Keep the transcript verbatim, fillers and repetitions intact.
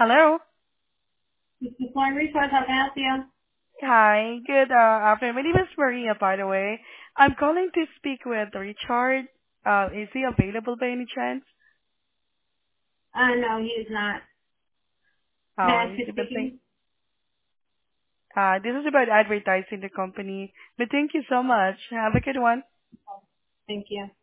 Hello. This is Point Resource. How can I help you? Hi. Good uh, afternoon. My name is Maria, by the way. I'm calling to speak with Richard. Uh, is he available by any chance? Uh, no, he's not. May I Oh, ask is who's he busy? speaking? Uh, this is about advertising the company. But thank you so much. Have a good one. Thank you.